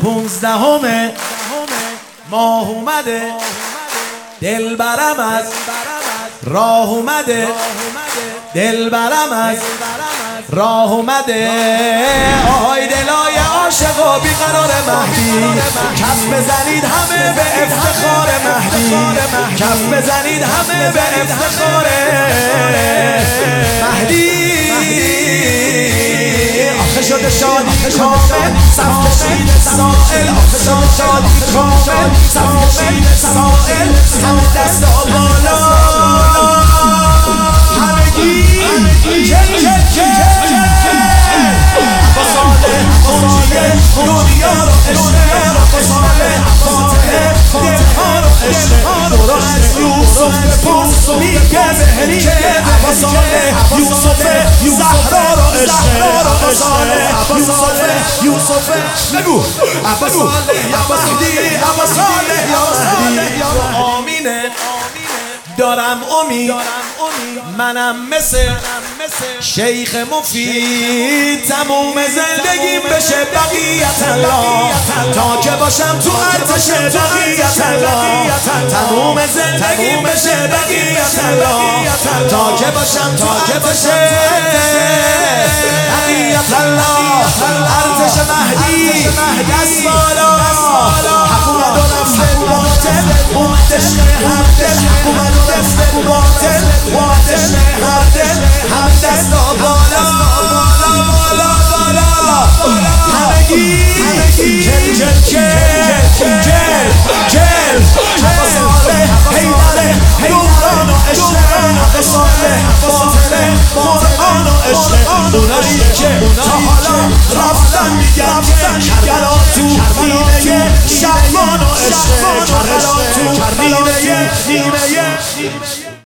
15 ماه اومده، دلبرم از راه اومده، دلبرم از راه اومده. آهای دلای عاشقا بیقرار مهدی، کف بزنید همه به افتخار مهدی، کف بزنید همه به افتخار مهدی. آخه شده شادی کامل، صف کشید سائل، آخه شده شادی کامل، صف کشید سائل، همه دستا بالا، همگی دنیا رو عشق، فاطمه دلها رو عشق، درست یوسف بپرس میگه بهری که عباساله یوسف زهرا رو عشق، عباساله یوسف بگو عباساله یا مهدی، عباساله یا مهدی یا آمینه. دارم امید منم مثل شیخ مفید، تموم زندگیم بشه بقیت الله، تا که باشم تو ارتش بقیت الله، تموم زندگیم بشه بقیت الله، تا که باشم تو ارتش بقیت الله. ارتش مهدی دست بالا، حکومت و نفس باطل اومدش هر دل، حکومت و نفس باطل اومدش هر دل، همه دستا بالا بالا بالا، همگی جل جل جل جل جل، عباساله حیدره دوران و عشق، عباساله باطله قرآن و عشق، اونایی که تا حالا رفتن میگن که کربلا تو نیمه شعبان و عشق، کربلا تو نیمه